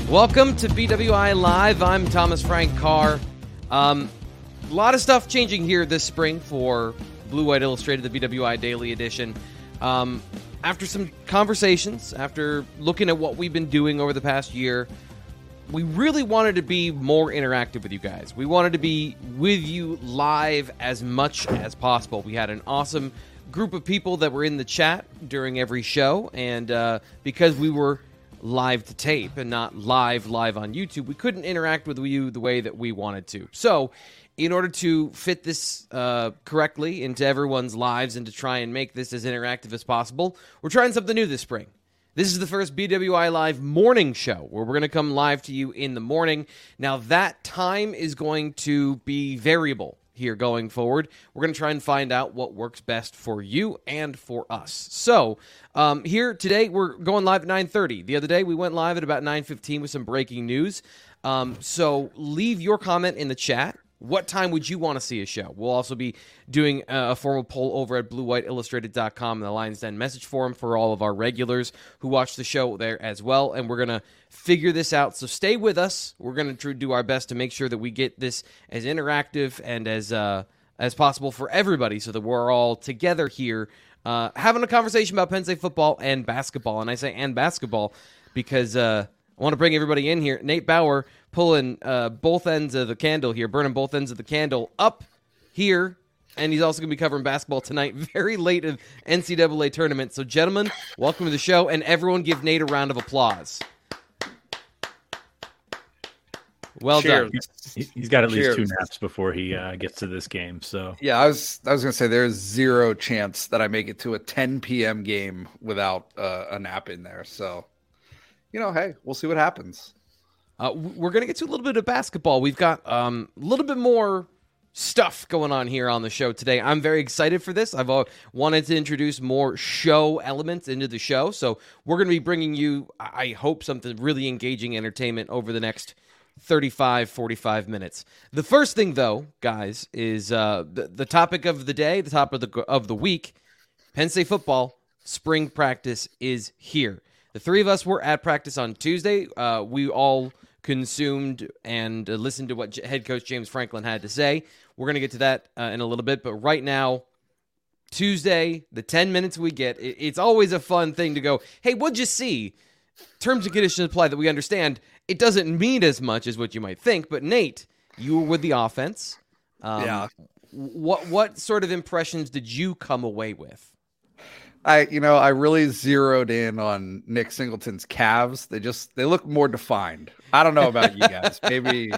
Welcome to BWI Live. I'm Thomas Frank Carr. A lot of stuff changing here this spring for Blue White Illustrated, the BWI Daily Edition. After some conversations, after looking at what we've been doing over the past year, we really wanted to be more interactive with you guys. We wanted to be with you live as much as possible. We had an awesome group of people that were in the chat during every show, and because we were live to tape and not live on YouTube, we couldn't interact with you the way that we wanted to. So in order to fit this correctly into everyone's lives and to try and make this as interactive as possible, we're trying something new this spring. This is the first BWI Live morning show where we're going to come live to you in the morning. Now that time is going to be variable here going forward. We're going to try and find out what works best for you and for us. So here today, we're going live at 9:30. The other day, we went live at about 9:15 with some breaking news. So leave your comment in the chat. What time would you want to see a show? We'll also be doing a formal poll over at BlueWhiteIllustrated.com and the Lions Den message forum for all of our regulars who watch the show there as well. And we're going to figure this out. So stay with us. We're going to do our best to make sure that we get this as interactive and as possible for everybody so that we're all together here having a conversation about Penn State football and basketball. And I say and basketball because I want to bring everybody in here. Nate Bauer pulling both ends of the candle here, burning both ends of the candle up here, and he's also going to be covering basketball tonight, very late in NCAA tournament. So, gentlemen, welcome to the show, and everyone give Nate a round of applause. Well Cheers. done. He's got at least Cheers. 2 naps before he gets to this game. So Yeah, I was going to say there's zero chance that I make it to a 10 p.m. game without a nap in there. So, hey, we'll see what happens. We're going to get to a little bit of basketball. We've got a little bit more stuff going on here on the show today. I'm very excited for this. I've wanted to introduce more show elements into the show. So we're going to be bringing you, I hope, something really engaging entertainment over the next 35, 45 minutes. The first thing, though, guys, is the topic of the day, the topic of the week. Penn State football spring practice is here. The three of us were at practice on Tuesday. We all consumed and listened to what head coach James Franklin had to say. We're going to get to that in a little bit, but right now, Tuesday, the 10 minutes we get, it's always a fun thing to go, hey, what'd you see? Terms and conditions apply that we understand. It doesn't mean as much as what you might think, but Nate, you were with the offense. Yeah. What sort of impressions did you come away with? I really zeroed in on Nick Singleton's calves. They look more defined. I don't know about you guys. Maybe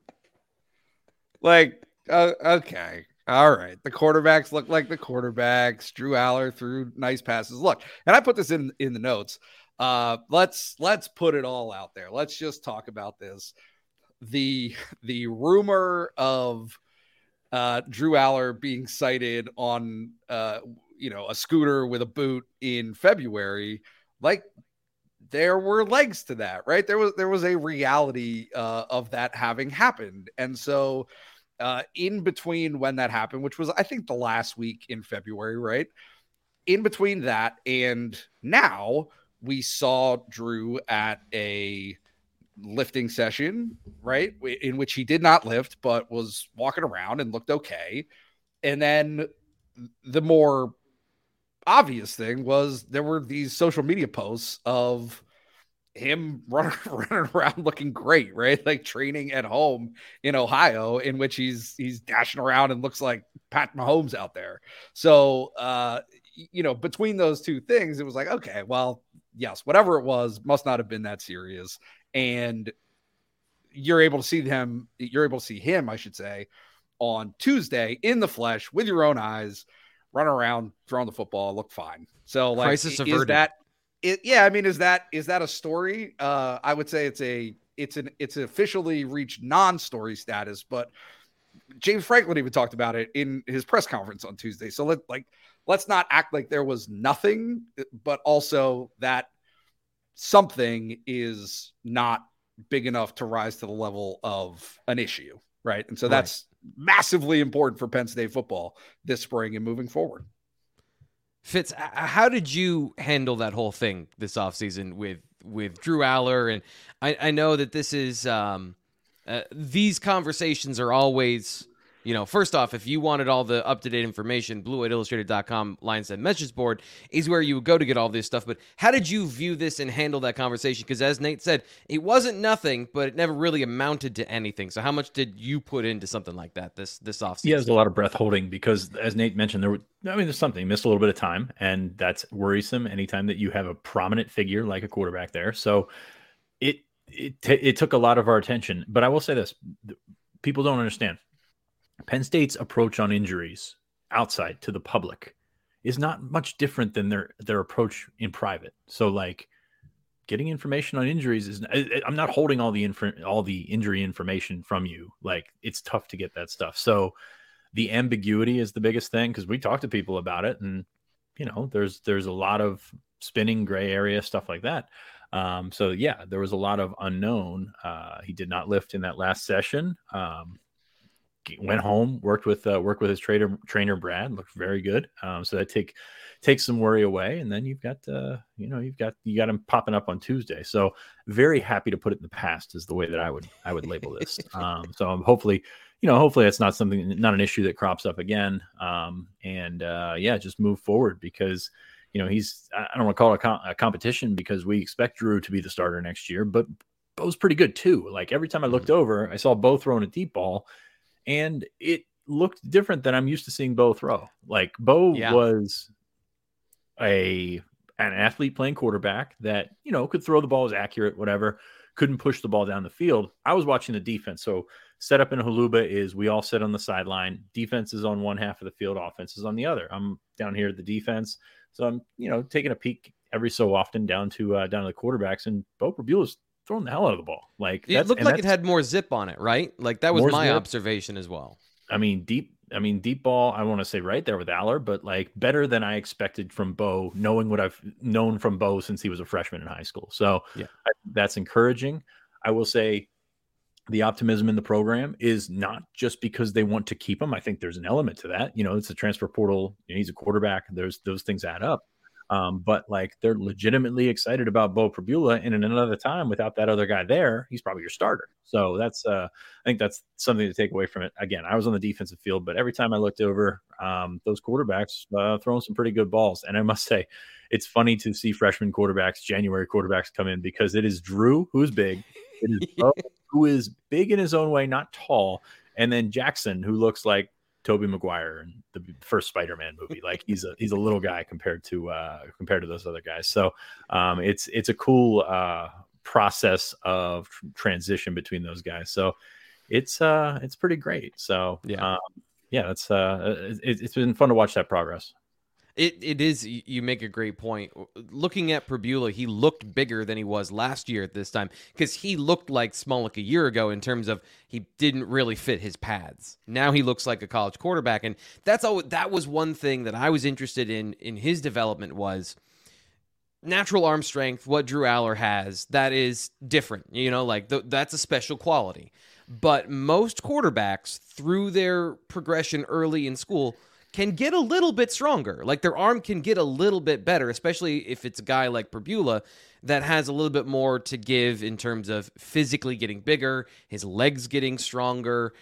okay. All right. The quarterbacks look like the quarterbacks. Drew Aller threw nice passes. Look, and I put this in the notes. Let's put it all out there. Let's just talk about this. The rumor of Drew Aller being cited on a scooter with a boot in February, there were legs to that, right? There was a reality of that having happened. And so in between when that happened, which was, I think, the last week in February, right? In between that and now, we saw Drew at a lifting session, right? In which he did not lift, but was walking around and looked okay. And then the more obvious thing was there were these social media posts of him running around looking great, right? Like training at home in Ohio, in which he's dashing around and looks like Pat Mahomes out there. So, between those two things, it was like, okay, well, yes, whatever it was must not have been that serious. And you're able to see him, I should say, on Tuesday in the flesh with your own eyes, run around, throwing the football, look fine. So, like, crisis averted. Is that a story? I would say it's officially reached non-story status, but James Franklin even talked about it in his press conference on Tuesday. So let's not act like there was nothing, but also that something is not big enough to rise to the level of an issue, right? And so that's massively important for Penn State football this spring and moving forward. Fitz, how did you handle that whole thing this offseason with Drew Aller, and I know that this is these conversations are always, first off, if you wanted all the up-to-date information, BlueWhiteIllustrated.com Lions Den message board is where you would go to get all this stuff. But how did you view this and handle that conversation? Because as Nate said, it wasn't nothing, but it never really amounted to anything. So how much did you put into something like that this offseason? Yeah, there's a lot of breath holding because, as Nate mentioned, there's something. He missed a little bit of time, and that's worrisome anytime that you have a prominent figure like a quarterback there. So it took a lot of our attention. But I will say this. People don't understand. Penn State's approach on injuries outside to the public is not much different than their approach in private. So, like, getting information on injuries I'm not holding all the injury information from you. Like, it's tough to get that stuff. So the ambiguity is the biggest thing, because we talk to people about it, and there's a lot of spinning gray area stuff like that. So yeah, there was a lot of unknown. He did not lift in that last session. Went home, worked with his trainer Brad, looked very good. So that takes some worry away, and then you've got him popping up on Tuesday. So very happy to put it in the past is the way that I would label this. So I'm hopefully that's not an issue that crops up again. Just move forward, because I don't want to call it a competition, because we expect Drew to be the starter next year, but Bo's pretty good too. Like, every time I looked over, I saw Bo throwing a deep ball, and it looked different than I'm used to seeing Bo throw. Like, Bo was an athlete playing quarterback that, could throw the ball, as accurate, whatever, couldn't push the ball down the field. I was watching the defense. So set up in Haluba is we all sit on the sideline. Defense is on one half of the field. Offense is on the other. I'm down here at the defense. So I'm, taking a peek every so often down to the quarterbacks, and Bo Pribula's throwing the hell out of the ball. Like, it looked like it had more zip on it, right? Like, that was my observation as well. Deep ball, I want to say right there with Aller, but like better than I expected from Bo, knowing what I've known from Bo since he was a freshman in high school. So that's encouraging. I will say the optimism in the program is not just because they want to keep him. I think there's an element to that. It's a transfer portal. He's a quarterback. Those things add up. But like, they're legitimately excited about Bo Pribula, and in another time without that other guy there, he's probably your starter. So that's I think that's something to take away from it. Again, I was on the defensive field, but every time I looked over, those quarterbacks throwing some pretty good balls. And I must say, it's funny to see freshman quarterbacks, January quarterbacks come in, because it is Drew, who's big. It is Bo, who is big in his own way, not tall. And then Jackson, who looks like Tobey Maguire in the first Spider-Man movie. Like, he's a little guy compared to those other guys. So it's a cool process of transition between those guys. So it's pretty great. So it's been fun to watch that progress. It is. You make a great point. Looking at Pribula, he looked bigger than he was last year at this time, because he looked like Smolik a year ago in terms of he didn't really fit his pads. Now he looks like a college quarterback, and that was one thing that I was interested in his development was natural arm strength. What Drew Aller has, that is different. That's a special quality. But most quarterbacks, through their progression early in school, can get a little bit stronger. Like, their arm can get a little bit better, especially if it's a guy like Pribula that has a little bit more to give in terms of physically getting bigger, his legs getting stronger.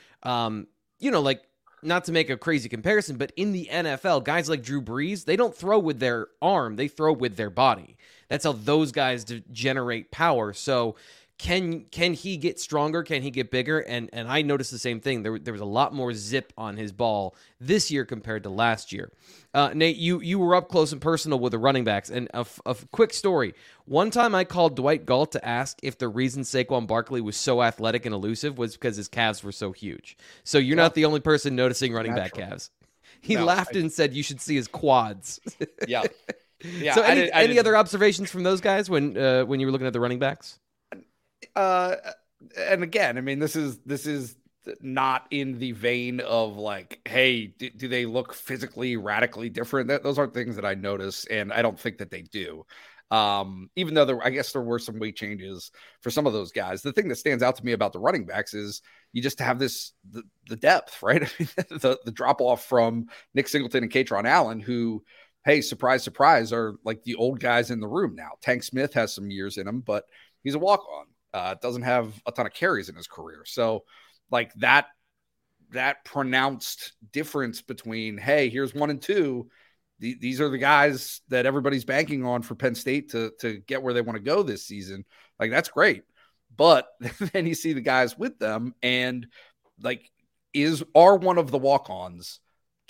Like, not to make a crazy comparison, but in the NFL, guys like Drew Brees, they don't throw with their arm, they throw with their body. That's how those guys generate power. So Can he get stronger? Can he get bigger? And I noticed the same thing. There was a lot more zip on his ball this year compared to last year. Nate, you were up close and personal with the running backs. And a quick story. One time I called Dwight Galt to ask if the reason Saquon Barkley was so athletic and elusive was because his calves were so huge. So you're not the only person noticing running back calves. He laughed and said you should see his quads. Yeah. So any other observations from those guys when you were looking at the running backs? And again, I mean, this is not in the vein of like, hey, do they look physically radically different? Those aren't things that I notice, and I don't think that they do. Even though I guess there were some weight changes for some of those guys. The thing that stands out to me about the running backs is you just have the depth, right? I mean, the drop off from Nick Singleton and Katron Allen, who hey, surprise, surprise, are like the old guys in the room now. Tank Smith has some years in him, but he's a walk-on. Doesn't have a ton of carries in his career. So like that pronounced difference between, hey, here's 1 and 2. These are the guys that everybody's banking on for Penn State to get where they want to go this season. Like, that's great. But then you see the guys with them, and like, can one of the walk-ons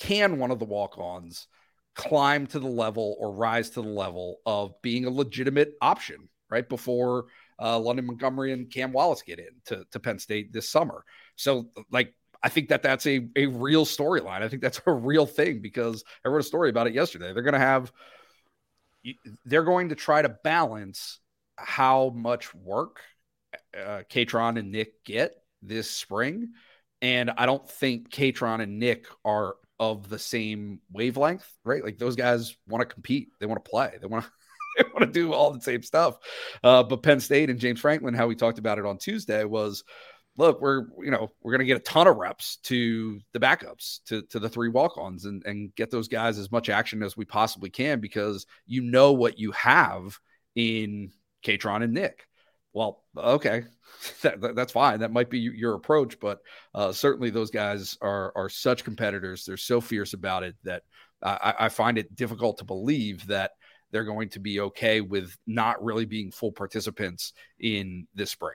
climb to the level or rise to the level of being a legitimate option right before London Montgomery and Cam Wallace get in to Penn State this summer. So like, I think that's a real storyline. I think that's a real thing, because I wrote a story about it yesterday. They're going to try to balance how much work Katron and Nick get this spring. And I don't think Katron and Nick are of the same wavelength, right? Like, those guys want to compete. They want to play. They want to do all the same stuff. But Penn State and James Franklin, how we talked about it on Tuesday, was, look, we're going to get a ton of reps to the backups, to the 3 walk-ons, and get those guys as much action as we possibly can, because you know what you have in Katron and Nick. Well, okay, that's fine. That might be your approach, but certainly those guys are such competitors. They're so fierce about it that I find it difficult to believe that they're going to be okay with not really being full participants in this spring.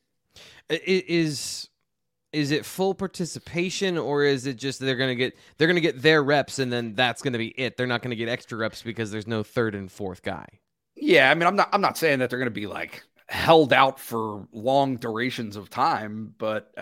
Is it full participation, or is it just they're going to get their reps and then that's going to be it? They're not going to get extra reps because there's no 3rd and 4th guy. Yeah, I mean, I'm not saying that they're going to be like held out for long durations of time, but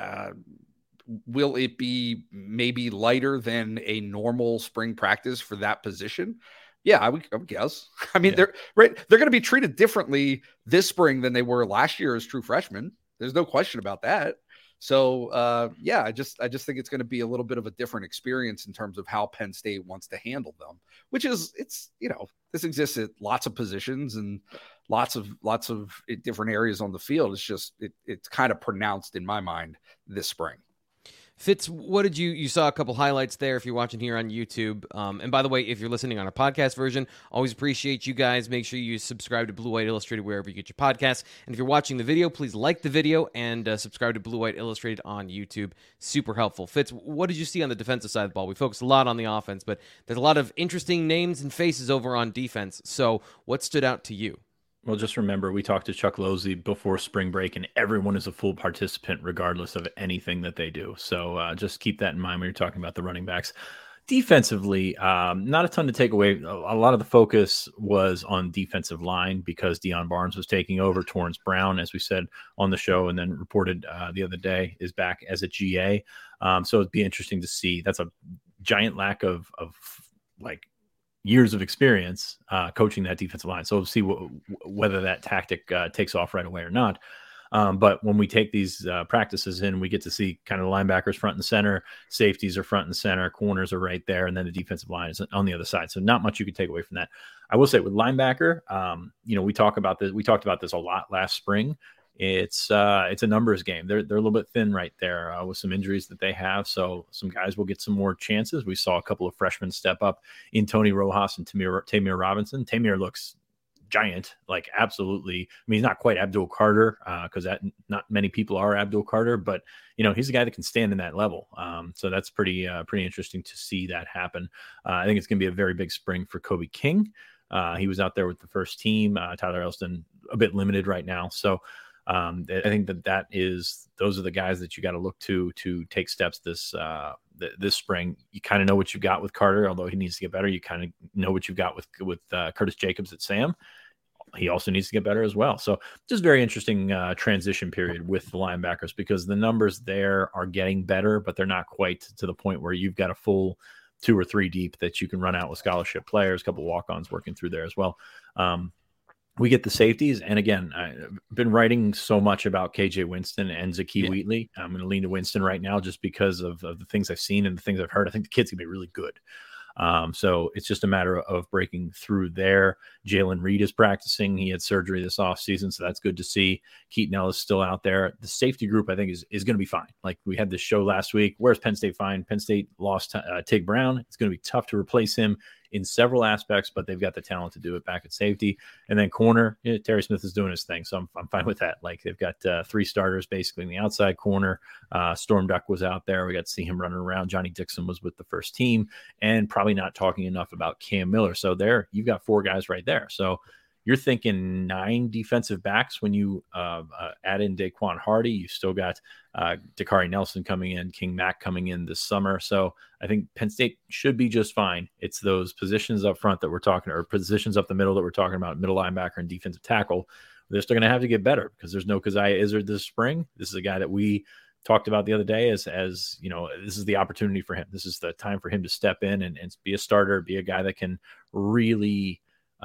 will it be maybe lighter than a normal spring practice for that position? Yeah, I would guess. I mean, they're going to be treated differently this spring than they were last year as true freshmen. There's no question about that. So, I just think it's going to be a little bit of a different experience in terms of how Penn State wants to handle them, which is, this exists at lots of positions and lots of different areas on the field. It's just, it's kind of pronounced in my mind this spring. Fitz, what did you saw a couple highlights there if you're watching here on YouTube. And by the way, if you're listening on our podcast version, always appreciate you guys. Make sure you subscribe to Blue White Illustrated wherever you get your podcasts. And if you're watching the video, please like the video and subscribe to Blue White Illustrated on YouTube. Super helpful. Fitz, what did you see on the defensive side of the ball? We focused a lot on the offense, but there's a lot of interesting names and faces over on defense. So what stood out to you? Well, just remember, we talked to Chuck Losey before spring break, and everyone is a full participant regardless of anything that they do. So just keep that in mind when you're talking about the running backs. Defensively, not a ton to take away. A lot of the focus was on defensive line because Deion Barnes was taking over. Torrance Brown, as we said on the show and then reported the other day, is back as a GA. So it'd be interesting to see. That's a giant lack of like years of experience coaching that defensive line. So we'll see whether that tactic takes off right away or not. But when we take these practices in, we get to see kind of the linebackers front and center, safeties are front and center, corners are right there, and then the defensive line is on the other side. So not much you can take away from that. I will say with linebacker, we talked about this a lot last spring. It's a numbers game. They're a little bit thin right there with some injuries that they have. So some guys will get some more chances. We saw a couple of freshmen step up in Tony Rojas and Tamir Robinson. Tamir looks giant, like absolutely. I mean, he's not quite Abdul Carter because not many people are Abdul Carter, but he's a guy that can stand in that level. So that's pretty interesting to see that happen. I think it's going to be a very big spring for Kobe King. He was out there with the first team. Tyler Elston a bit limited right now. So I think those are the guys that you got to look to take steps this spring. You kind of know what you've got with Carter, although he needs to get better. You kind of know what you've got with Curtis Jacobs at Sam. He also needs to get better as well. So just very interesting transition period with the linebackers because the numbers there are getting better, but they're not quite to the point where you've got a full 2 or 3 deep that you can run out with scholarship players, a couple of walk-ons working through there as well. We get the safeties. And again, I've been writing so much about KJ Winston and Zakee Wheatley. I'm going to lean to Winston right now just because of the things I've seen and the things I've heard. I think the kid's going to be really good. So it's just a matter of breaking through there. Jalen Reed is practicing. He had surgery this offseason, so that's good to see. Keaton Ellis is still out there. The safety group, I think, is going to be fine. Like we had this show last week. Where's Penn State fine? Penn State lost Tig Brown. It's going to be tough to replace him in several aspects, but they've got the talent to do it back at safety. And then corner, Terry Smith is doing his thing, so I'm fine with that. Like, they've got 3 starters basically in the outside corner. Storm Duck was out there. We got to see him running around. Johnny Dixon was with the first team, and probably not talking enough about Cam Miller. So there, you've got 4 guys right there. So you're thinking 9 defensive backs when you add in Daquan Hardy. You still got Dakari Nelson coming in, King Mack coming in this summer. So I think Penn State should be just fine. It's those positions up front that we're talking, or positions up the middle that we're talking about, middle linebacker and defensive tackle. They're still going to have to get better because there's no Keziah Izzard this spring. This is a guy that we talked about the other day as you know, this is the opportunity for him. This is the time for him to step in and be a starter, be a guy that can really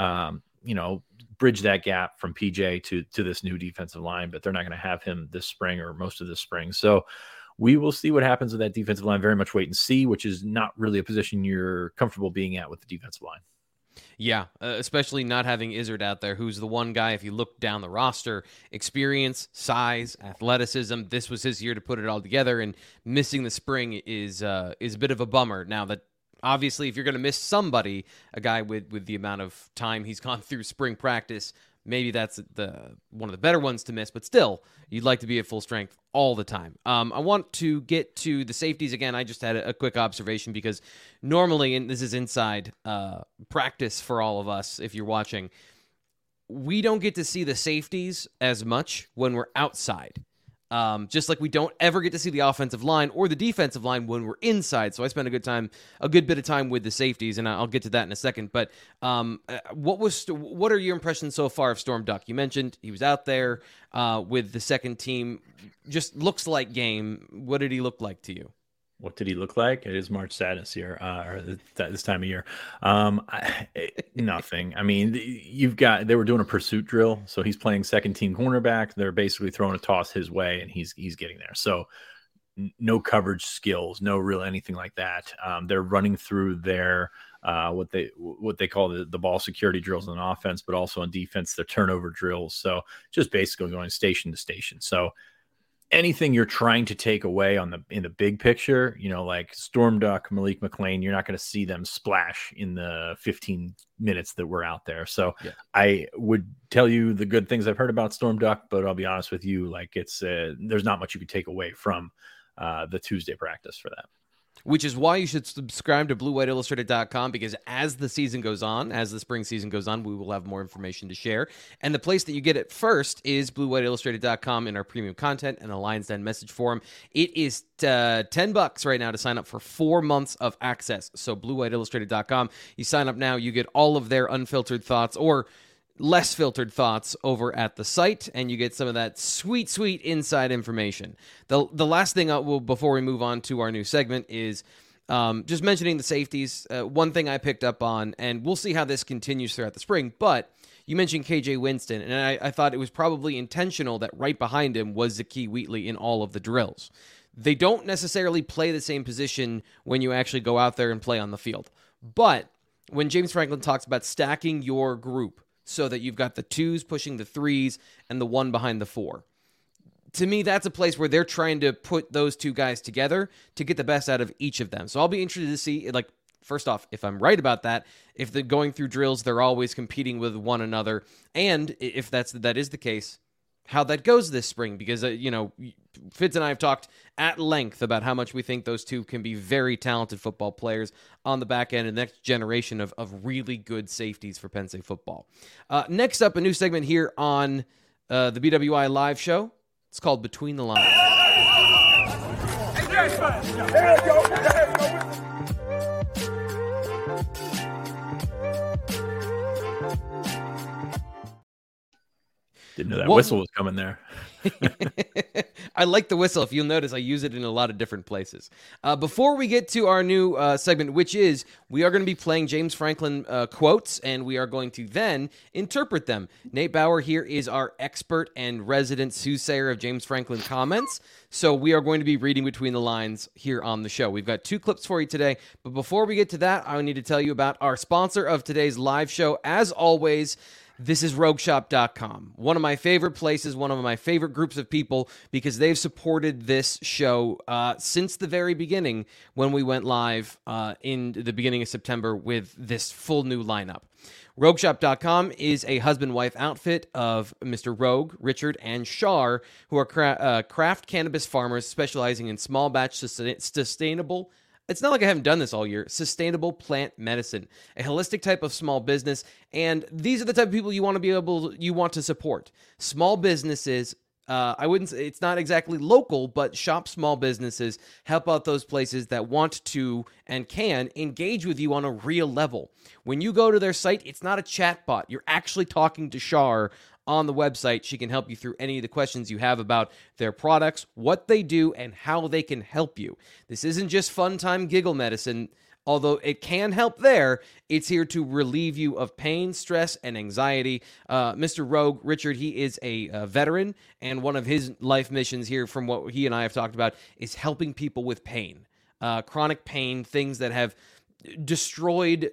bridge that gap from PJ to this new defensive line, but they're not going to have him this spring or most of this spring. So we will see what happens with that defensive line. Very much wait and see, which is not really a position you're comfortable being at with the defensive line. Yeah, especially not having Izzard out there, who's the one guy, if you look down the roster, experience, size, athleticism, this was his year to put it all together, and missing the spring is a bit of a bummer. Now that, obviously, if you're going to miss somebody, a guy with the amount of time he's gone through spring practice, maybe that's one of the better ones to miss, but still, you'd like to be at full strength all the time. I want to get to the safeties again. I just had a quick observation because normally, and this is inside practice for all of us if you're watching, we don't get to see the safeties as much when we're outside. Just like we don't ever get to see the offensive line or the defensive line when we're inside. So I spent a good bit of time with the safeties, and I'll get to that in a second. But what are your impressions so far of Storm Duck? You mentioned he was out there with the second team. Just looks like game. What did he look like to you? What did he look like? It is March Sadness here, or this time of year. Nothing. I mean, they were doing a pursuit drill, so he's playing second team cornerback. They're basically throwing a toss his way, and he's getting there. So no coverage skills, no real anything like that. They're running through their what they call the ball security drills on offense, but also on defense, the turnover drills. So just basically going station to station. So anything you're trying to take away in the big picture, like Storm Duck, Malik McLean, you're not going to see them splash in the 15 minutes that we're out there. So yeah. I would tell you the good things I've heard about Storm Duck, but I'll be honest with you, like there's not much you could take away from the Tuesday practice for that. Which is why you should subscribe to BlueWhiteIllustrated.com, because as the season goes on, as the spring season goes on, we will have more information to share. And the place that you get it first is BlueWhiteIllustrated.com in our premium content and a Lions Den message forum. It is $10 right now to sign up for 4 months of access. So BlueWhiteIllustrated.com, you sign up now, you get all of their unfiltered thoughts, or less filtered thoughts over at the site, and you get some of that sweet inside information. The last thing before we move on to our new segment is just mentioning the safeties. One thing I picked up on, and we'll see how this continues throughout the spring, but you mentioned KJ Winston, and I thought it was probably intentional that right behind him was Zakee Wheatley in all of the drills. They don't necessarily play the same position when you actually go out there and play on the field. But when James Franklin talks about stacking your group so that you've got the 2s pushing the 3s and the 1 behind the 4. To me, that's a place where they're trying to put those 2 guys together to get the best out of each of them. So I'll be interested to see, like, first off, if I'm right about that, if they're going through drills, they're always competing with one another, and if that is the case, how that goes this spring, because, Fitz and I have talked at length about how much we think those 2 can be very talented football players on the back end and the next generation of really good safeties for Penn State football. Next up, a new segment here on the BWI Live show. It's called Between the Lines. Didn't know that whistle was coming there. I like the whistle. If you'll notice, I use it in a lot of different places. Before we get to our new segment, which is we are going to be playing James Franklin quotes, and we are going to then interpret them. Nate Bauer here is our expert and resident soothsayer of James Franklin comments. So we are going to be reading between the lines here on the show. We've got 2 clips for you today. But before we get to that, I need to tell you about our sponsor of today's live show. As always, This is RogueShop.com, one of my favorite places, one of my favorite groups of people, because they've supported this show since the very beginning when we went live in the beginning of September with this full new lineup. RogueShop.com is a husband-wife outfit of Mr. Rogue, Richard, and Shar, who are craft cannabis farmers specializing in small batch sustainable. It's not like I haven't done this all year. Sustainable plant medicine, a holistic type of small business, and these are the type of people you want to support. Small businesses. I wouldn't say it's not exactly local, but shop small businesses, help out those places that want to and can engage with you on a real level. When you go to their site, it's not a chat bot. You're actually talking to Shar on the website. She can help you through any of the questions you have about their products, what they do, and how they can help you. This isn't just fun time giggle medicine. Although it can help there, it's here to relieve you of pain, stress, and anxiety. Mr. Rogue, Richard, he is a veteran, and one of his life missions here, from what he and I have talked about, is helping people with pain. Chronic pain, things that have destroyed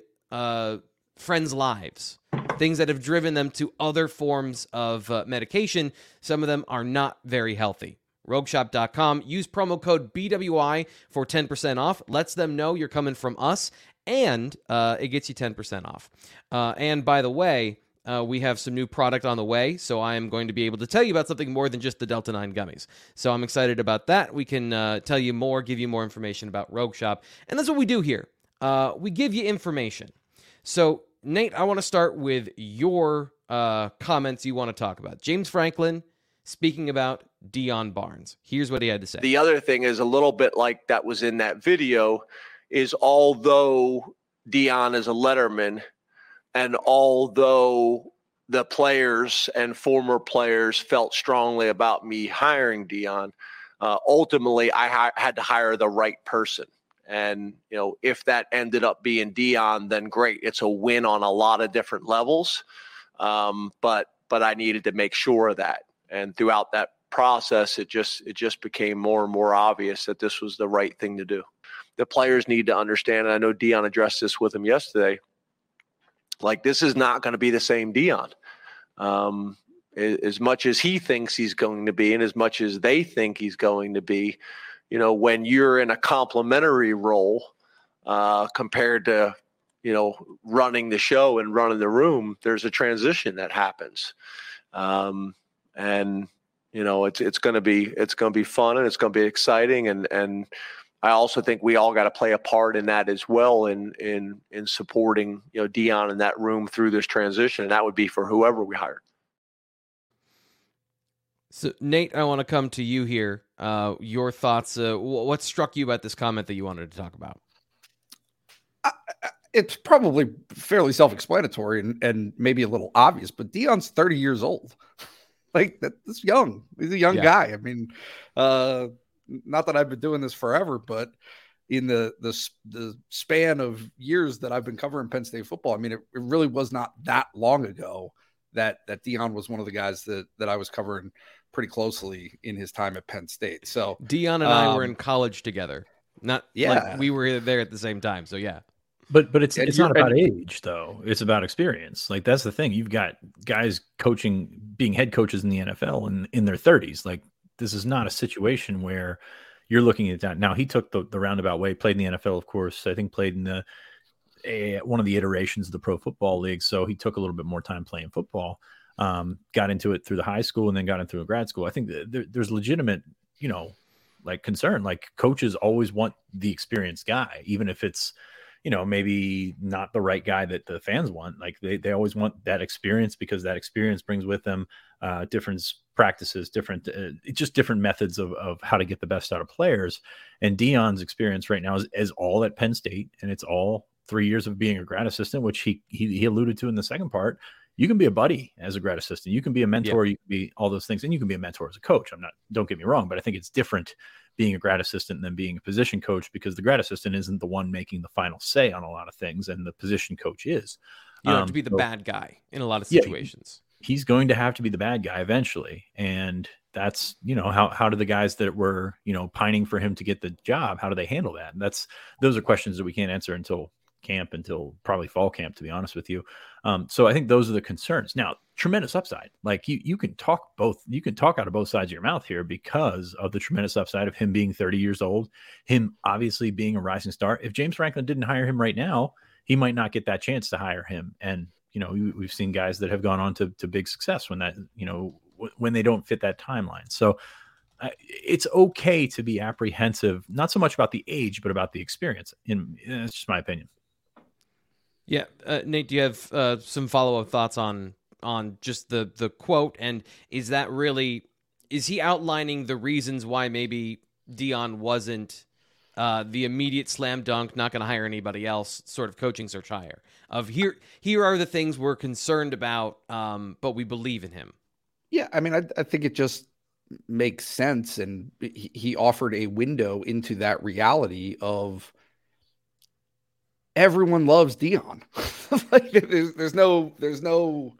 friends' lives, things that have driven them to other forms of medication. Some of them are not very healthy. RogueShop.com. Use promo code BWI for 10% off. Lets them know you're coming from us, and it gets you 10% off. And by the way, we have some new product on the way, so I am going to be able to tell you about something more than just the Delta 9 gummies. So I'm excited about that. We can tell you more, give you more information about Rogue Shop, and that's what we do here. We give you information. So, Nate, I want to start with your comments you want to talk about. James Franklin speaking about Deion Barnes. Here's what he had to say. The other thing is a little bit like that was in that video is, although Deion is a letterman, and although the players and former players felt strongly about me hiring Deion, ultimately I had to hire the right person. And, you know, if that ended up being Deion, then great. It's a win on a lot of different levels. But I needed to make sure of that. And throughout that process, it just became more and more obvious that this was the right thing to do. The players need to understand, and I know Deion addressed this with him yesterday, like, this is not going to be the same Deion. As much as he thinks he's going to be, and as much as they think he's going to be, you know, when you're in a complimentary role compared to, you know, running the show and running the room, there's a transition that happens. And, you know, it's going to be fun, and it's going to be exciting. And I also think we all got to play a part in that as well, in supporting, you know, Deion in that room through this transition. And that would be for whoever we hired. So, Nate, I want to come to you here. Your thoughts, what struck you about this comment that you wanted to talk about? It's probably fairly self-explanatory and maybe a little obvious, but Deion's 30 years old. Like, that's young. He's a young guy. I mean, not that I've been doing this forever, but in the span of years that I've been covering Penn State football, I mean, it really was not that long ago that Deion was one of the guys that I was covering pretty closely in his time at Penn State. So Deion and I were in college together. Like we were there at the same time. So yeah. But it's not about age, though. It's about experience. Like, that's the thing. You've got guys coaching, being head coaches in the NFL and in their 30s. Like, this is not a situation where you're looking at that. Now, he took the roundabout way, played in the NFL, of course. I think played in one of the iterations of the Pro Football League. So he took a little bit more time playing football. Got into it through the high school and then got into a grad school. I think there's legitimate, you know, like, concern. Like, coaches always want the experienced guy, even if it's, you know, maybe not the right guy that the fans want. Like, they always want that experience, because that experience brings with them different practices, different methods of how to get the best out of players. And Deion's experience right now is all at Penn State, and it's all 3 years of being a grad assistant, which he alluded to in the second part. You can be a buddy as a grad assistant. You can be a mentor. Yeah. You can be all those things, and you can be a mentor as a coach. Don't get me wrong, but I think it's different being a grad assistant than being a position coach, because the grad assistant isn't the one making the final say on a lot of things, and the position coach is. You have to be the bad guy in a lot of situations. Yeah, he's going to have to be the bad guy eventually. And that's, you know, how do the guys that were, you know, pining for him to get the job, how do they handle that? And those are questions that we can't answer until camp until probably fall camp, to be honest with you. So I think those are the concerns. Now, tremendous upside. Like you can talk out of both sides of your mouth here because of the tremendous upside of him being 30 years old, him obviously being a rising star. If James Franklin didn't hire him right now, he might not get that chance to hire him. And, we've seen guys that have gone on to big success when they don't fit that timeline. So it's okay to be apprehensive, not so much about the age, but about the experience. That's just my opinion. Yeah. Nate, do you have some follow-up thoughts on just the quote? And is he outlining the reasons why maybe Deion wasn't the immediate slam dunk, not going to hire anybody else sort of coaching search hire of here are the things we're concerned about, but we believe in him? Yeah. I mean, I think it just makes sense. And he offered a window into that reality of everyone loves Deion. Like there's no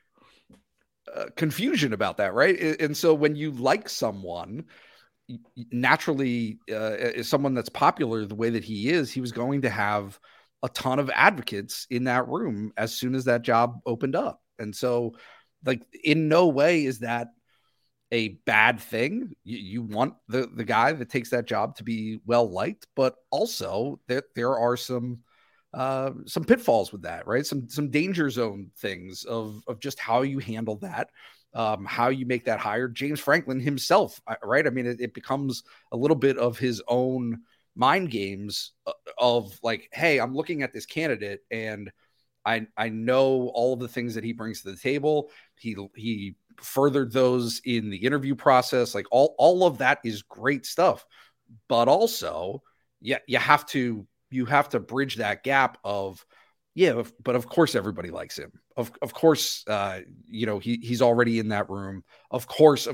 confusion about that. Right. And so when you like someone, naturally, someone that's popular the way that he is, he was going to have a ton of advocates in that room as soon as that job opened up. And so, like, in no way is that a bad thing. You want the guy that takes that job to be well liked, but also there are some pitfalls with that, right? Some danger zone things of just how you handle that. How you make that hire. James Franklin himself, right? I mean, it becomes a little bit of his own mind games of like, hey, I'm looking at this candidate and I know all of the things that he brings to the table. He furthered those in the interview process. Like all of that is great stuff, but also, yeah, you have to bridge that gap of, yeah, but of course everybody likes him. Of course, he's already in that room. Of course,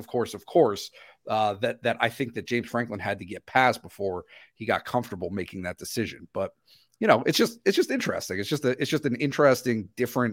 that I think that James Franklin had to get past before he got comfortable making that decision. But it's just interesting. It's just an interesting, different,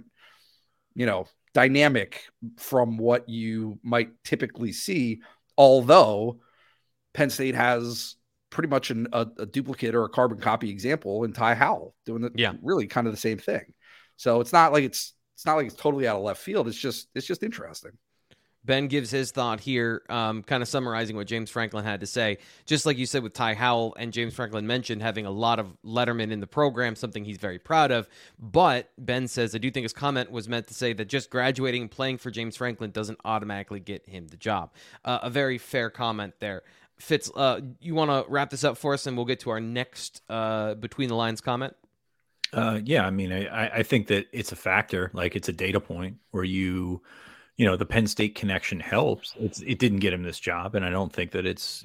dynamic from what you might typically see. Although Penn State has pretty much a duplicate or a carbon copy example in Ty Howell doing really kind of the same thing. So it's not like it's totally out of left field. It's just interesting. Ben gives his thought here, kind of summarizing what James Franklin had to say. Just like you said with Ty Howell, and James Franklin mentioned having a lot of Letterman in the program, something he's very proud of. But Ben says, I do think his comment was meant to say that just graduating and playing for James Franklin doesn't automatically get him the job. A very fair comment there. Fitz, you want to wrap this up for us, and we'll get to our next Between the Lines comment? Yeah, I mean, I think that it's a factor. Like, it's a data point where the Penn State connection helps. It didn't get him this job, and I don't think that it's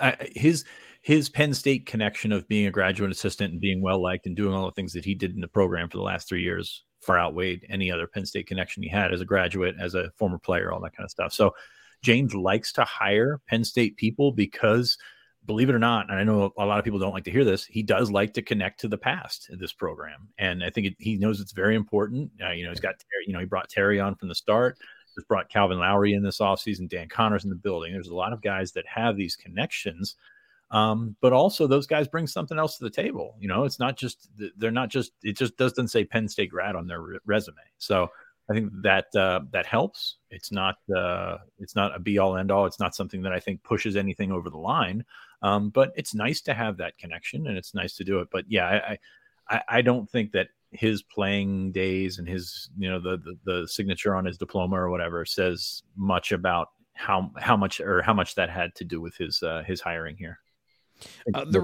his Penn State connection of being a graduate assistant and being well liked and doing all the things that he did in the program for the last 3 years far outweighed any other Penn State connection he had as a graduate, as a former player, all that kind of stuff. So James likes to hire Penn State people because, believe it or not, and I know a lot of people don't like to hear this, he does like to connect to the past in this program, and I think he knows it's very important. He's got he brought Terry on from the start. Just brought Calvin Lowry in this offseason. Dan Connor's in the building. There's a lot of guys that have these connections, but also those guys bring something else to the table. It's not just it just doesn't say Penn State grad on their resume. So I think that helps. It's not a be all end all. It's not something that I think pushes anything over the line. But it's nice to have that connection, and it's nice to do it. But yeah, I don't think that his playing days and his, the signature on his diploma or whatever says much about how much that had to do with his hiring here. The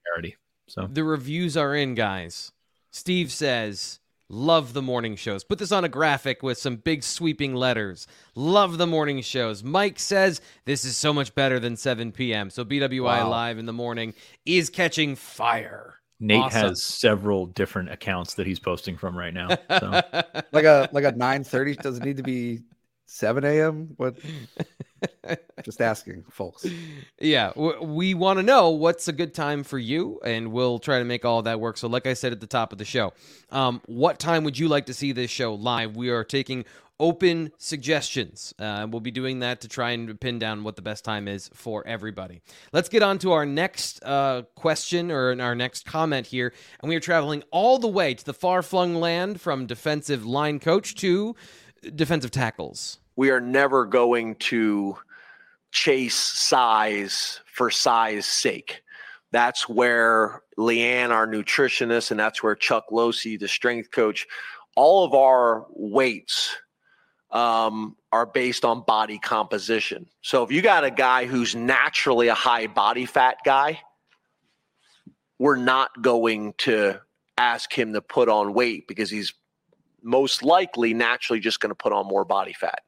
reviews are in, guys. Steve says, love the morning shows. Put this on a graphic with some big sweeping letters. Love the morning shows. Mike says, this is so much better than 7 p.m. So BWI Live in the morning is catching fire. Nate has several different accounts that he's posting from right now. So. like a 9:30 doesn't need to be 7 a.m.? What? Just asking, folks. Yeah, we want to know what's a good time for you, and we'll try to make all that work. So like I said at the top of the show, what time would you like to see this show live? We are taking open suggestions. We'll be doing that to try and pin down what the best time is for everybody. Let's get on to our next question, or our next comment here. And we are traveling all the way to the far-flung land from defensive line coach to defensive tackles. We are never going to chase size for size sake. That's where Leanne, our nutritionist, and that's where Chuck Losey, the strength coach, all of our weights are based on body composition. So if you got a guy who's naturally a high body fat guy, we're not going to ask him to put on weight because he's most likely naturally just going to put on more body fat.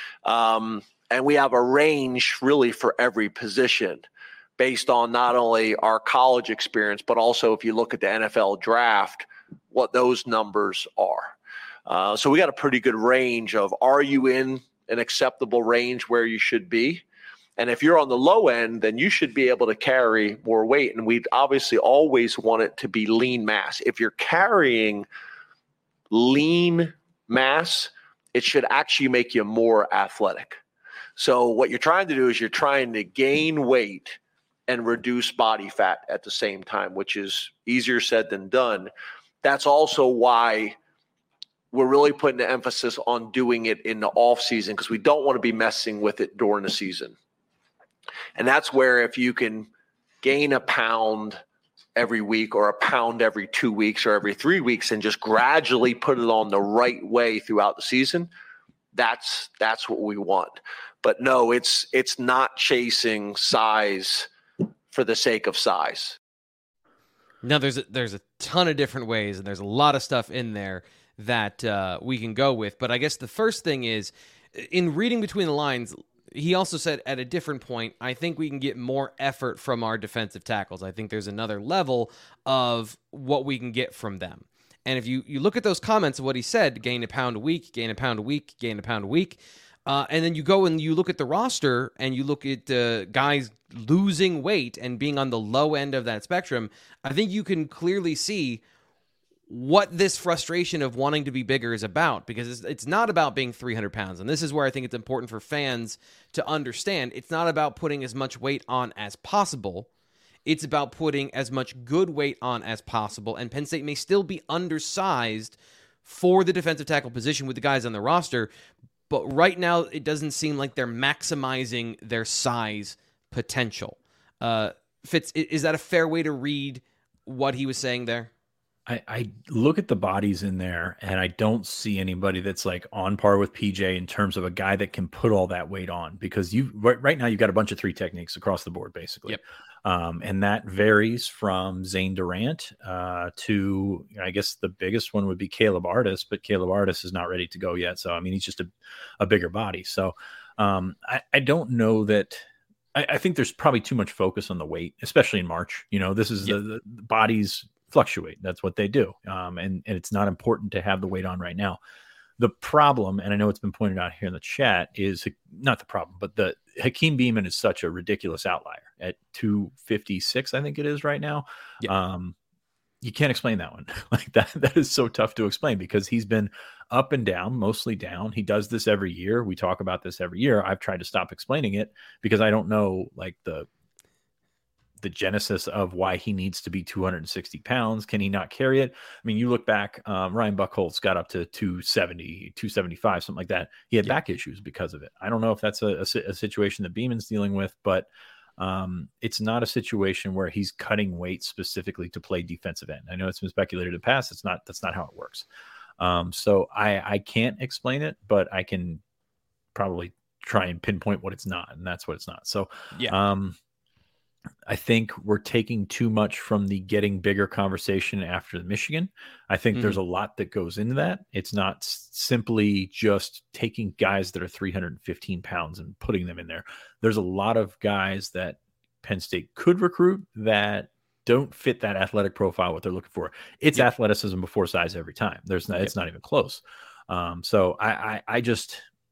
And we have a range really for every position based on not only our college experience, but also if you look at the NFL draft, what those numbers are. So we got a pretty good range of, are you in an acceptable range where you should be? And if you're on the low end, then you should be able to carry more weight. And we'd obviously always want it to be lean mass. If you're carrying lean mass, it should actually make you more athletic. So what you're trying to do is you're trying to gain weight and reduce body fat at the same time, which is easier said than done. That's also why we're really putting the emphasis on doing it in the off season, because we don't want to be messing with it during the season. And that's where if you can gain a pound every week or a pound every 2 weeks or every 3 weeks and just gradually put it on the right way throughout the season, that's what we want. But no, it's not chasing size for the sake of size. Now, there's a ton of different ways, and there's a lot of stuff in there that we can go with. But I guess the first thing is, in reading between the lines, he also said at a different point, I think we can get more effort from our defensive tackles. I think there's another level of what we can get from them. And if you look at those comments of what he said, gain a pound a week, gain a pound a week, gain a pound a week, and then you go and you look at the roster and you look at guys losing weight and being on the low end of that spectrum, I think you can clearly see what this frustration of wanting to be bigger is about, because it's not about being 300 pounds. And this is where I think it's important for fans to understand. It's not about putting as much weight on as possible. It's about putting as much good weight on as possible. And Penn State may still be undersized for the defensive tackle position with the guys on the roster, but right now it doesn't seem like they're maximizing their size potential. Fitz, is that a fair way to read what he was saying there? I look at the bodies in there, and I don't see anybody that's like on par with PJ in terms of a guy that can put all that weight on, because right now you've got a bunch of 3 techniques across the board, basically. Yep. And that varies from Zane Durant to, I guess the biggest one would be Caleb Artis, but Caleb Artis is not ready to go yet. So, I mean, he's just a bigger body. So I don't know that. I think there's probably too much focus on the weight, especially in March. You know, this is the bodies fluctuate. That's what they do. And it's not important to have the weight on right now. The problem, and I know it's been pointed out here in the chat, is not the problem, but the Hakeem Beamon is such a ridiculous outlier at 256, I think it is right now. Yeah. You can't explain that one. Like that is so tough to explain, because he's been up and down, mostly down. He does this every year. We talk about this every year. I've tried to stop explaining it because I don't know like the genesis of why he needs to be 260 pounds. Can he not carry it? I mean, you look back, Ryan Buchholz got up to 270, 275, something like that. He had back issues because of it. I don't know if that's a situation that Beamon's dealing with, but it's not a situation where he's cutting weight specifically to play defensive end. I know it's been speculated in the past. That's not how it works. So I can't explain it, but I can probably try and pinpoint what it's not, and that's what it's not. So, I think we're taking too much from the getting bigger conversation after the Michigan. I think there's a lot that goes into that. It's not simply just taking guys that are 315 pounds and putting them in there. There's a lot of guys that Penn State could recruit that don't fit that athletic profile, what they're looking for. It's athleticism before size every time. It's not even close. So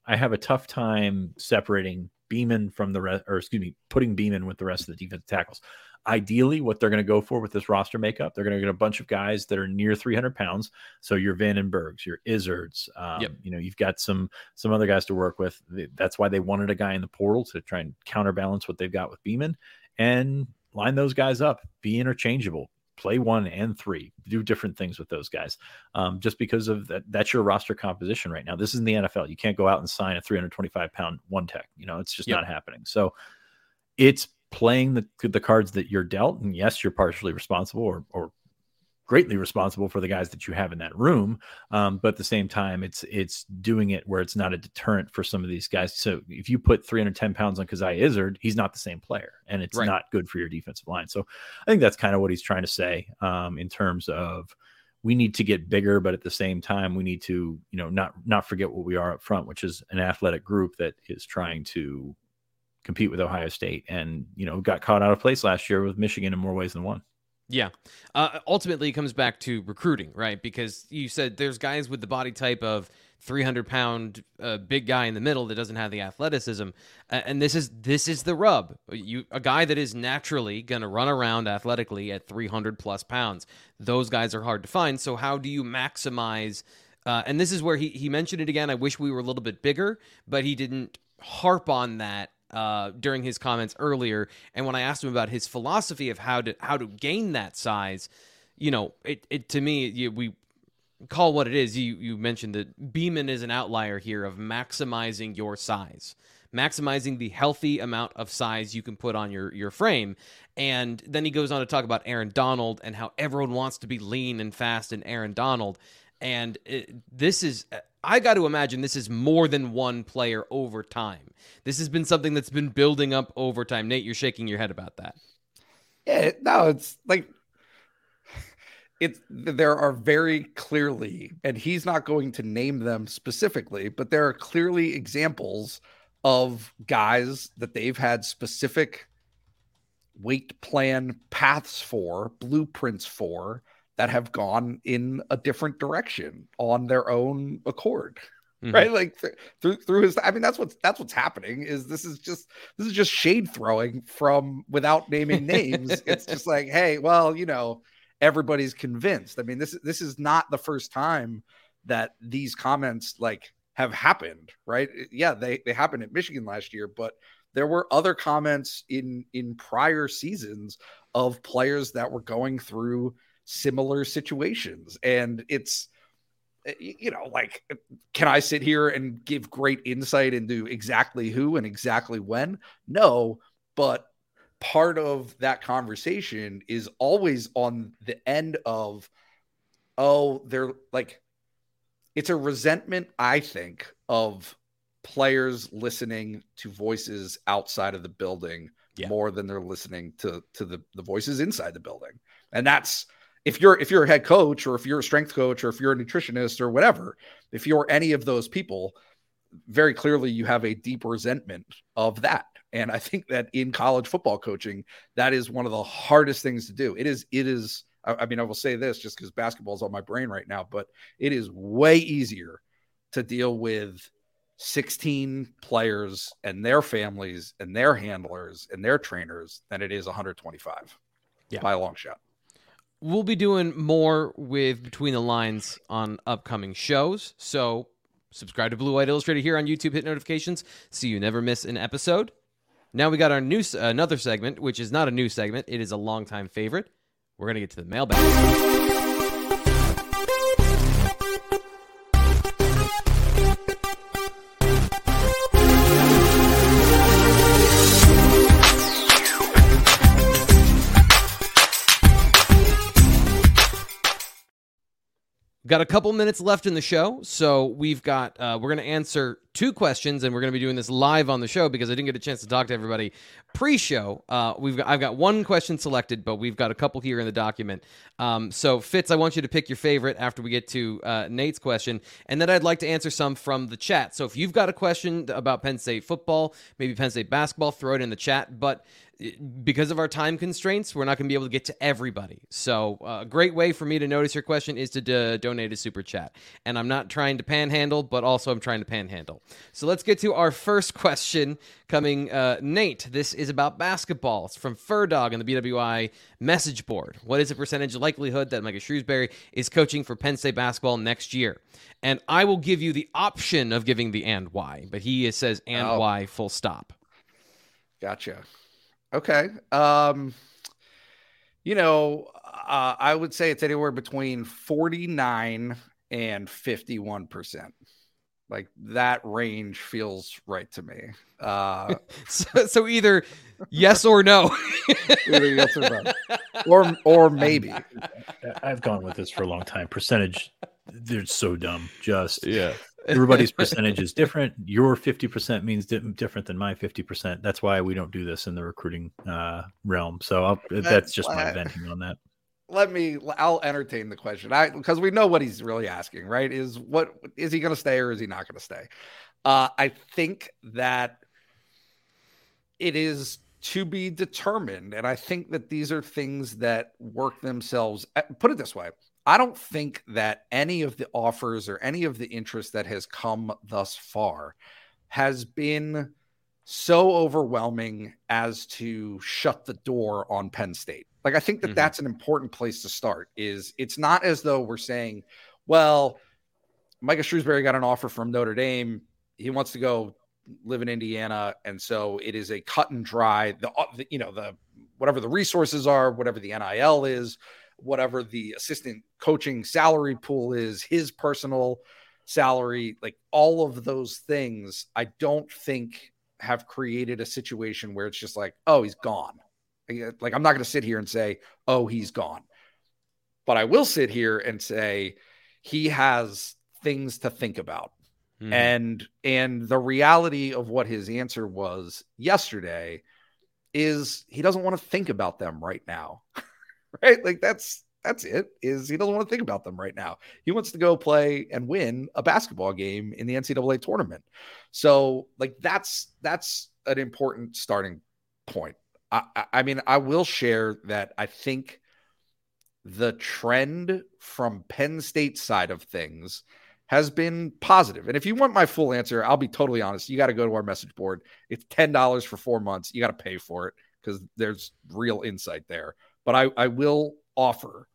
I have a tough time separating Beeman from the rest, or excuse me, putting Beeman with the rest of the defensive tackles. Ideally, what they're going to go for with this roster makeup, they're going to get a bunch of guys that are near 300 pounds. So your Vandenbergs, your Izzards, you've got some other guys to work with. That's why they wanted a guy in the portal to try and counterbalance what they've got with Beeman, and line those guys up, be interchangeable. Play 1 and 3, do different things with those guys. Just because of that, that's your roster composition right now. This is in the NFL. You can't go out and sign a 325-pound one tech. It's just not happening. So it's playing the cards that you're dealt. And yes, you're partially responsible or greatly responsible for the guys that you have in that room. But at the same time, it's doing it where it's not a deterrent for some of these guys. So if you put 310 pounds on Keziah Izzard, he's not the same player, and it's not good for your defensive line. So I think that's kind of what he's trying to say in terms of we need to get bigger, but at the same time, we need to, not forget what we are up front, which is an athletic group that is trying to compete with Ohio State and, got caught out of place last year with Michigan in more ways than one. Yeah. Ultimately, it comes back to recruiting, right? Because you said there's guys with the body type of 300-pound big guy in the middle that doesn't have the athleticism. And this is the rub. A guy that is naturally going to run around athletically at 300-plus pounds. Those guys are hard to find. So how do you maximize and this is where he mentioned it again. I wish we were a little bit bigger, but he didn't harp on that during his comments earlier. And when I asked him about his philosophy of how to gain that size, it to me, we call what it is. You mentioned that Beeman is an outlier here of maximizing your size, maximizing the healthy amount of size you can put on your frame. And then he goes on to talk about Aaron Donald and how everyone wants to be lean and fast in Aaron Donald. And I got to imagine this is more than one player over time. This has been something that's been building up over time. Nate, you're shaking your head about that. Yeah, no, it's like there are very clearly, and he's not going to name them specifically, but there are clearly examples of guys that they've had specific weight plan paths for, blueprints for, that have gone in a different direction on their own accord. Mm-hmm. Right? Like through his, I mean, that's what's happening is this is just shade throwing from without naming names. It's just like, hey, well, everybody's convinced. I mean, this is not the first time that these comments have happened, right? Yeah, they happened at Michigan last year, but there were other comments in prior seasons of players that were going through similar situations. And it's, can I sit here and give great insight into exactly who and exactly when? No, but part of that conversation is always on the end of, they're it's a resentment, I think, of players listening to voices outside of the building more than they're listening to the voices inside the building. And that's, if you're a head coach or if you're a strength coach or if you're a nutritionist or whatever, if you're any of those people, very clearly you have a deep resentment of that. And I think that in college football coaching, that is one of the hardest things to do. It is, I mean, I will say this just because basketball is on my brain right now, but it is way easier to deal with 16 players and their families and their handlers and their trainers than it is 125 by a long shot. We'll be doing more with Between the Lines on upcoming shows. So subscribe to Blue White Illustrated here on YouTube, hit notifications so you never miss an episode. Now we got our another segment, which is not a new segment. It is a longtime favorite. We're going to get to the mailbag. Got a couple minutes left in the show, so we've got we're going to answer 2 questions, and we're going to be doing this live on the show because I didn't get a chance to talk to everybody pre-show. I've got 1 question selected, but we've got a couple here in the document. So Fitz, I want you to pick your favorite after we get to Nate's question, and then I'd like to answer some from the chat. So if you've got a question about Penn State football, maybe Penn State basketball, throw it in the chat. But because of our time constraints, we're not going to be able to get to everybody. So a great way for me to notice your question is to donate a super chat. And I'm not trying to panhandle, but also I'm trying to panhandle. So let's get to our first question coming. Nate, this is about basketball. It's from Fur Dog on the BWI message board. What is the percentage likelihood that Micah Shrewsbury is coaching for Penn State basketball next year? And I will give you the option of giving the and why, but he says and why full stop. Gotcha. Okay. I would say it's anywhere between 49 and 51%. Like that range feels right to me. So either yes or no. Either yes or no. Or maybe. I've gone with this for a long time. Percentage, they're so dumb. Just everybody's percentage is different. Your 50% means different than my 50%. That's why we don't do this in the recruiting realm. So that's just my venting on that. I'll entertain the question. Because we know what he's really asking, right? Is he going to stay or is he not going to stay? I think that it is to be determined. And I think that these are things that work themselves. Put it this way. I don't think that any of the offers or any of the interest that has come thus far has been so overwhelming as to shut the door on Penn State. Like, I think that that's an important place to start. It's not as though we're saying, well, Micah Shrewsbury got an offer from Notre Dame. He wants to go live in Indiana. And so it is a cut and dry, the whatever the resources are, whatever the NIL is, whatever the assistant coaching salary pool is, his personal salary, like all of those things, I don't think have created a situation where it's just like, oh, he's gone. Like, I'm not going to sit here and say, oh, he's gone. But I will sit here and say he has things to think about. And the reality of what his answer was yesterday is he doesn't want to think about them right now. Right? Like that's it, is he doesn't want to think about them right now. He wants to go play and win a basketball game in the NCAA tournament. So like, that's an important starting point. I mean, I will share that I think the trend from Penn State side of things has been positive. And if you want my full answer, I'll be totally honest. You got to go to our message board. It's $10 for 4 months. You got to pay for it because there's real insight there. But I will offer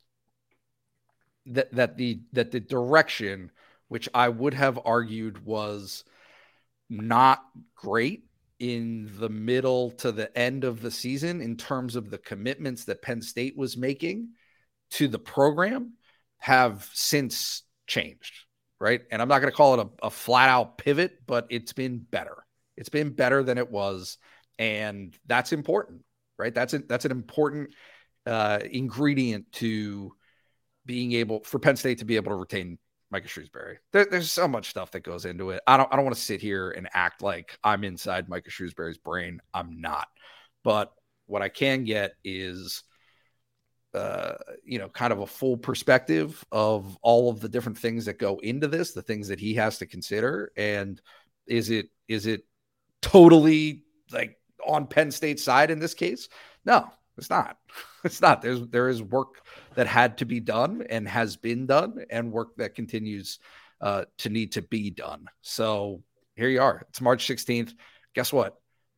that the direction, which I would have argued was not great in the middle to the end of the season in terms of the commitments that Penn State was making to the program, have since changed, right? And I'm not going to call it a flat out pivot, but it's been better. It's been better than it was. And that's important, right? That's an important ingredient to being able for Penn State to be able to retain Micah Shrewsbury. There's so much stuff that goes into it. I don't want to sit here and act like I'm inside Micah Shrewsbury's brain. I'm not. But what I can get is, kind of a full perspective of all of the different things that go into this, the things that he has to consider. And is it totally like on Penn State's side in this case? No, it's not. It's not. There is work that had to be done and has been done, and work that continues to need to be done. So here you are. It's March 16th. Guess what?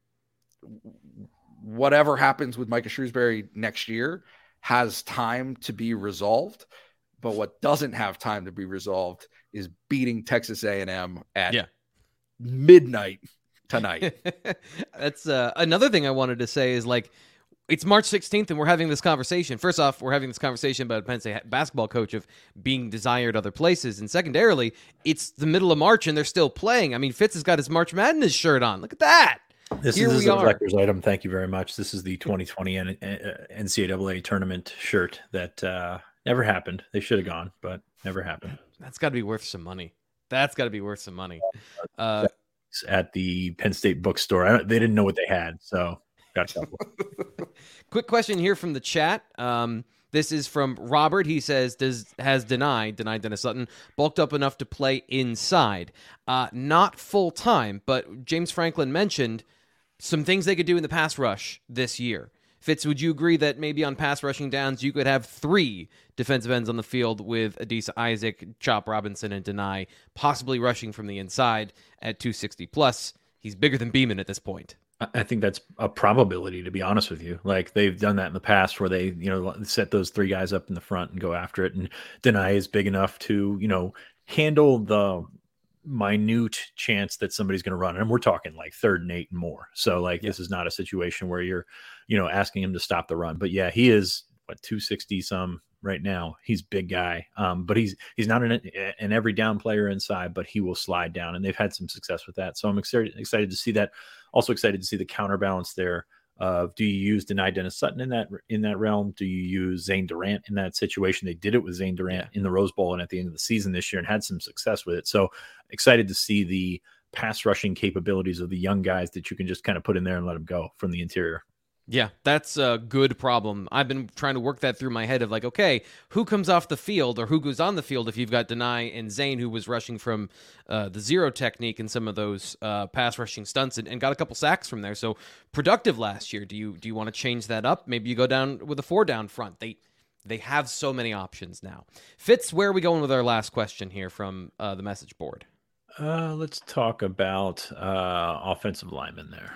Whatever happens with Micah Shrewsbury next year has time to be resolved. But what doesn't have time to be resolved is beating Texas A&M at midnight tonight. That's another thing I wanted to say is, like, it's March 16th and we're having this conversation. First off, we're having this conversation about a Penn State basketball coach of being desired other places. And secondarily, it's the middle of March and they're still playing. I mean, Fitz has got his March Madness shirt on. Look at that. This is a collector's item. Thank you very much. This is the 2020 NCAA tournament shirt that never happened. They should have gone, but never happened. That's got to be worth some money. At the Penn State bookstore. They didn't know what they had, so got a couple. Quick question here from the chat. This is from Robert. He says, has denied Dennis Sutton bulked up enough to play inside? Not full time, but James Franklin mentioned some things they could do in the pass rush this year. Fitz, would you agree that maybe on pass rushing downs you could have 3 defensive ends on the field with Adisa Isaac, Chop Robinson, and Deny possibly rushing from the inside at 260 plus? He's bigger than Beeman at this point. I think that's a probability, to be honest with you. Like, they've done that in the past where they, set those 3 guys up in the front and go after it. And Deny is big enough to, handle the minute chance that somebody's going to run. And we're talking like 3rd and 8 and more. So this is not a situation where you're, asking him to stop the run. But yeah, he is 260 some right now. He's a big guy. But he's not an every down player inside, but he will slide down, and they've had some success with that. So I'm excited to see that. Also excited to see the counterbalance there of, do you use Deny Dennis Sutton in that realm? Do you use Zane Durant in that situation? They did it with Zane Durant in the Rose Bowl and at the end of the season this year and had some success with it. So excited to see the pass rushing capabilities of the young guys that you can just kind of put in there and let them go from the interior. Yeah, that's a good problem. I've been trying to work that through my head of like, okay, who comes off the field or who goes on the field if you've got Deny and Zane, who was rushing from the zero technique and some of those pass rushing stunts and got a couple sacks from there. So productive last year. Do you want to change that up? Maybe you go down with a 4 down front. They have so many options now. Fitz, where are we going with our last question here from the message board? Let's talk about offensive linemen there.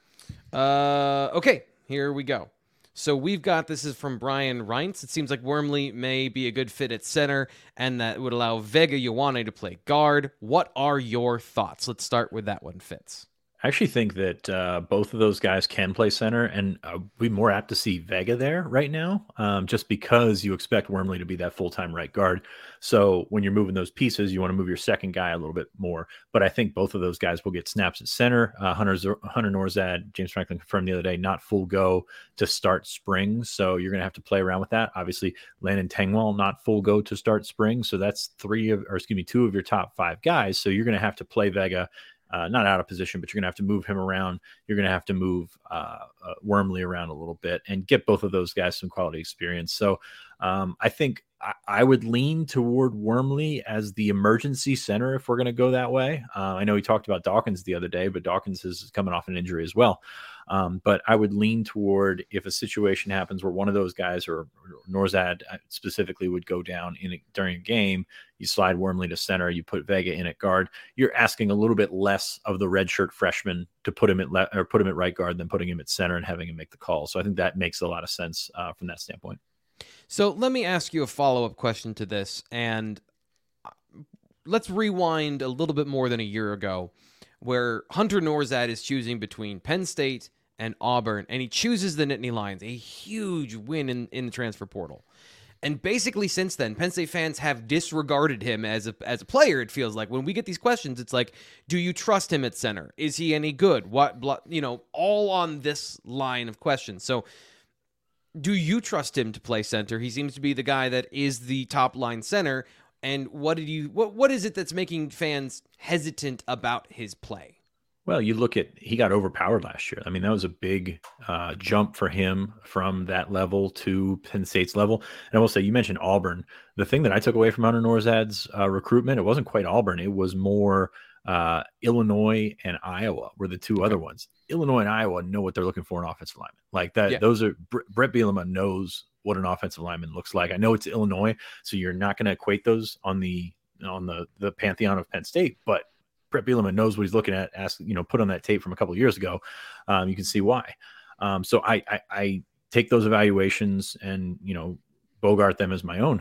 Okay. Here we go. So we've got, this is from Brian Reintz. It seems like Wormley may be a good fit at center, and that would allow Vega Ioane to play guard. What are your thoughts? Let's start with that one, Fitz. I actually think that both of those guys can play center, and we'd be more apt to see Vega there right now, just because you expect Wormley to be that full-time right guard. So when you're moving those pieces, you want to move your second guy a little bit more. But I think both of those guys will get snaps at center. Hunter Norzad, James Franklin confirmed the other day, not full go to start spring. So you're going to have to play around with that. Obviously, Landon Tengwall, not full go to start spring. So that's 2 of your top 5 guys. So you're going to have to play Vega not out of position, but you're going to have to move him around. You're going to have to move Wormley around a little bit and get both of those guys some quality experience. So I think I would lean toward Wormley as the emergency center if we're going to go that way. I know we talked about Dawkins the other day, but Dawkins is coming off an injury as well. But I would lean toward, if a situation happens where one of those guys, or Norzad specifically, would go down during a game, you slide Wormley to center, you put Vega in at guard. You're asking a little bit less of the redshirt freshman to put him at right guard than putting him at center and having him make the call. So I think that makes a lot of sense from that standpoint. So let me ask you a follow-up question to this, and let's rewind a little bit more than a year ago, where Hunter Norzad is choosing between Penn State and Auburn, and he chooses the Nittany Lions, a huge win in the transfer portal. And basically since then, Penn State fans have disregarded him as a player, it feels like. When we get these questions, it's like, do you trust him at center? Is he any good? All on this line of questions. So do you trust him to play center? He seems to be the guy that is the top line center. And what is it that's making fans hesitant about his play? Well, he got overpowered last year. I mean, that was a big jump for him from that level to Penn State's level. And I will say, you mentioned Auburn. The thing that I took away from Hunter Norzad's recruitment, it wasn't quite Auburn. It was more Illinois and Iowa were the two other ones. Illinois and Iowa know what they're looking for in offensive linemen. Like that, yeah. Those are Brett Bielema knows what an offensive lineman looks like. I know it's Illinois, so you're not going to equate those on the pantheon of Penn State, but Brett Bielema knows what he's looking at. Put on that tape from a couple of years ago. You can see why. So I take those evaluations and bogart them as my own.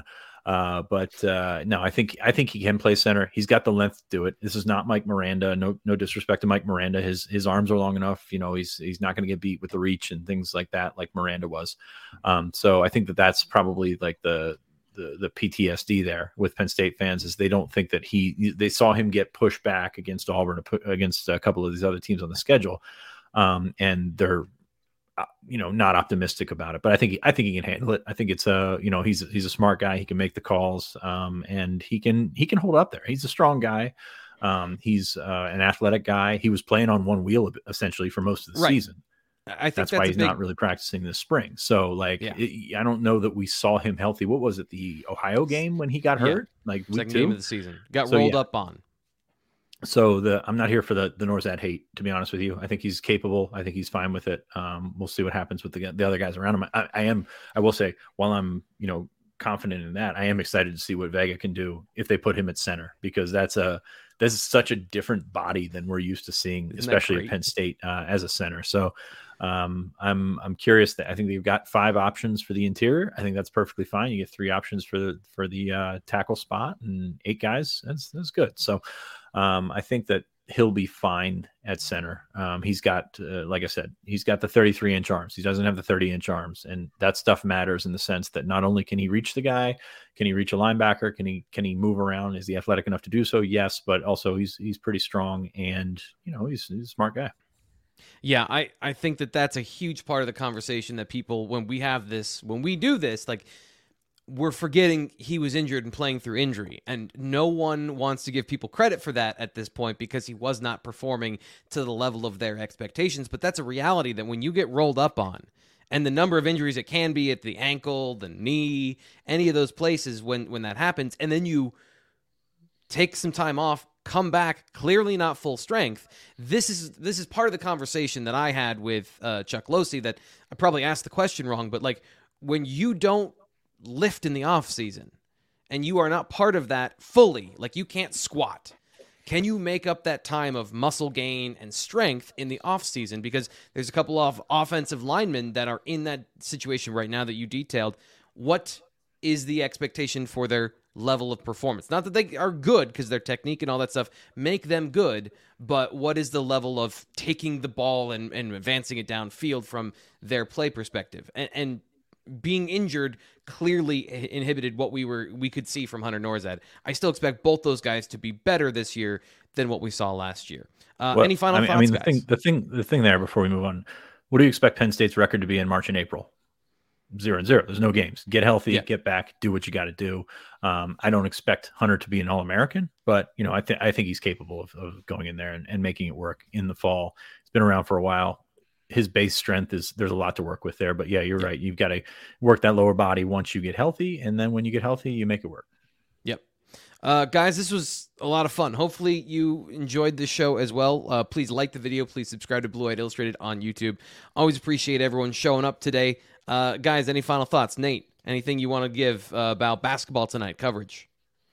No, I think he can play center. He's got the length to do it. This is not Mike Miranda. No disrespect to Mike Miranda. His arms are long enough. He's not going to get beat with the reach and things like that, like Miranda was. So I think that's probably like the PTSD there with Penn State fans, is they don't think that they saw him get pushed back against Auburn, against a couple of these other teams on the schedule. And they're, not optimistic about it, but I think he can handle it. I think it's he's a smart guy. He can make the calls, and he can hold up there. He's a strong guy. He's an athletic guy. He was playing on one wheel essentially for most of the season. I think that's why he's not really practicing this spring. So I don't know that we saw him healthy. What was it? The Ohio game when he got hurt? Like week second 2? Game of the season. Got rolled up on. So I'm not here for the Nourzad hate, to be honest with you. I think he's capable. I think he's fine with it. We'll see what happens with the other guys around him. I will say, while I'm, confident in that, I am excited to see what Vega can do if they put him at center, because this is such a different body than we're used to seeing, especially at Penn State as a center. So I'm curious. That I think they've got 5 options for the interior. I think that's perfectly fine. You get 3 options for the tackle spot and 8 guys. That's good. So I think that he'll be fine at center. He's got, like I said, he's got the 33-inch arms. He doesn't have the 30-inch arms, and that stuff matters in the sense that not only can he reach the guy, can he reach a linebacker, can he move around? Is he athletic enough to do so? Yes, but also he's pretty strong, and he's a smart guy. Yeah, I think that's a huge part of the conversation that people, when we do this, like, we're forgetting he was injured and playing through injury, and no one wants to give people credit for that at this point because he was not performing to the level of their expectations. But that's a reality that when you get rolled up on, and the number of injuries it can be at the ankle, the knee, any of those places when that happens, and then you take some time off, come back, clearly not full strength. This is part of the conversation that I had with Chuck Losey, that I probably asked the question wrong, but like, when you don't lift in the off season and you are not part of that fully, like you can't squat, can you make up that time of muscle gain and strength in the off season? Because there's a couple of offensive linemen that are in that situation right now that you detailed. What is the expectation for their level of performance? Not that they are good, because their technique and all that stuff make them good, but what is the level of taking the ball and advancing it downfield from their play perspective? And being injured clearly inhibited what we could see from Hunter Nourzad. I still expect both those guys to be better this year than what we saw last year. Any final thoughts, I mean, guys? the thing there, before we move on, what do you expect Penn State's record to be in March and April? 0-0. There's no games. Get healthy, get back, do what you got to do. I don't expect Hunter to be an All-American, but I think he's capable of going in there and making it work in the fall. He's been around for a while. His base strength there's a lot to work with there, but yeah, you're right. You've got to work that lower body once you get healthy. And then when you get healthy, you make it work. Yep. Guys, this was a lot of fun. Hopefully you enjoyed this show as well. Please like the video. Please subscribe to Blue White Illustrated on YouTube. Always appreciate everyone showing up today. Guys, any final thoughts? Nate, anything you want to give about basketball tonight coverage?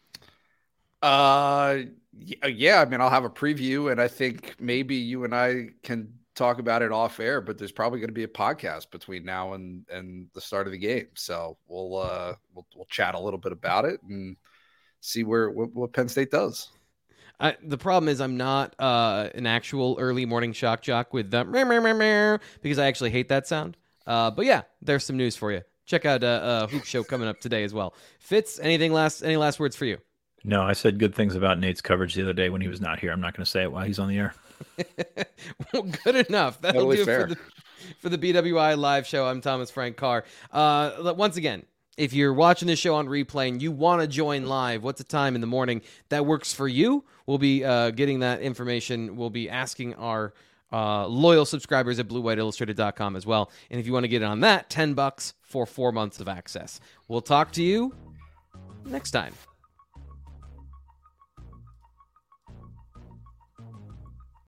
Yeah. I mean, I'll have a preview, and I think maybe you and I can talk about it off air, but there's probably going to be a podcast between now and the start of the game. So we'll chat a little bit about it and see what Penn State does. The problem is I'm not an actual early morning shock jock with the meh, meh, meh, meh, because I actually hate that sound. But yeah, there's some news for you. Check out a Hoop Show coming up today as well. Fitz, any last words for you? No, I said good things about Nate's coverage the other day when he was not here. I'm not going to say it while he's on the air. Well, good enough. That'll totally do fair. for the BWI live show. I'm Thomas Frank Carr. Once again, if you're watching this show on replay and you want to join live, what's a time in the morning that works for you? We'll be getting that information. We'll be asking our loyal subscribers at BlueWhiteIllustrated.com as well. And if you want to get it on that, $10 for 4 months of access. We'll talk to you next time.